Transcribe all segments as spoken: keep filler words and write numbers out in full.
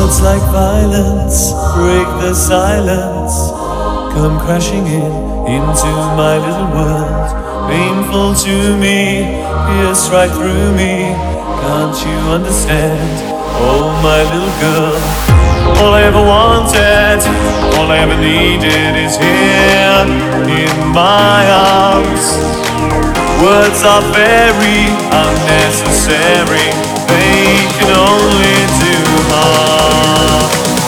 Words like violence break the silence, come crashing in into my little world. Painful to me, pierce right through me. Can't you understand? Oh, my little girl. All I ever wanted, all I ever needed is here in my arms. Words are very unnecessary, they can only do harm.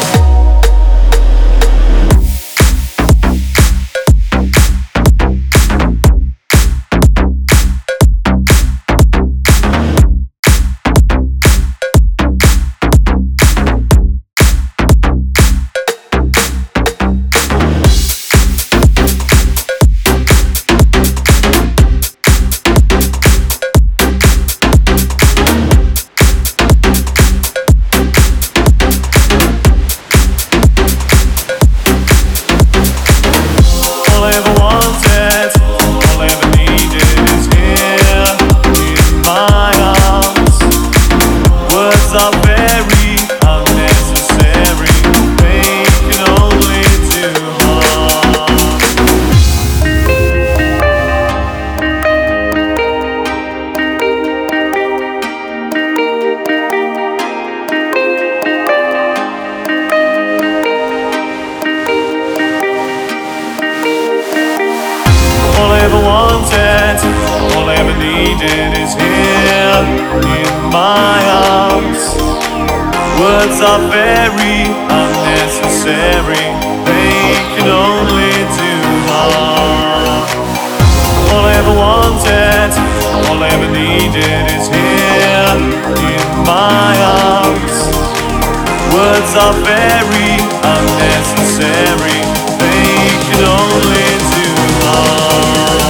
All I ever wanted, all I ever needed is here in my arms. Words are very unnecessary, they can only do harm. All I ever wanted, all I ever needed is here in my arms. Words are very unnecessary, they can only do harm.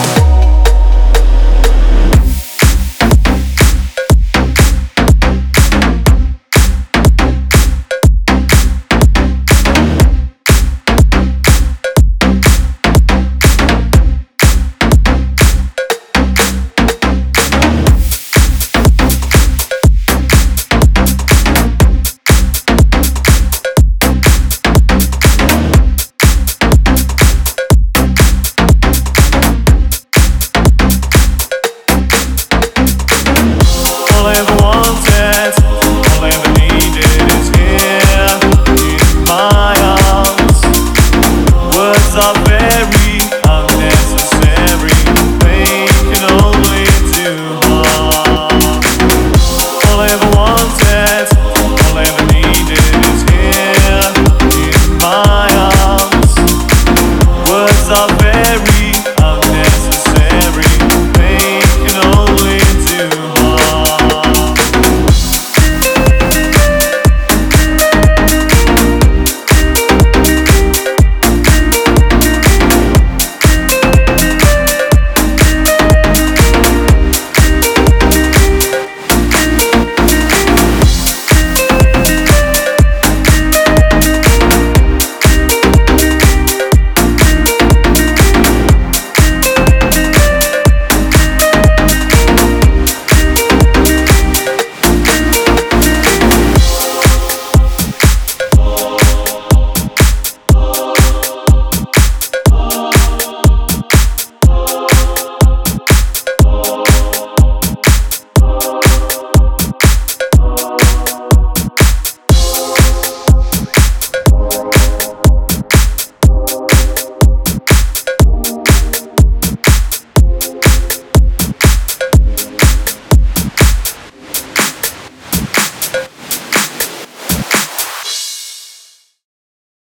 All I ever wanted, all I ever needed is here in my arms. Words are very unnecessary, they can only do harm. All I ever wanted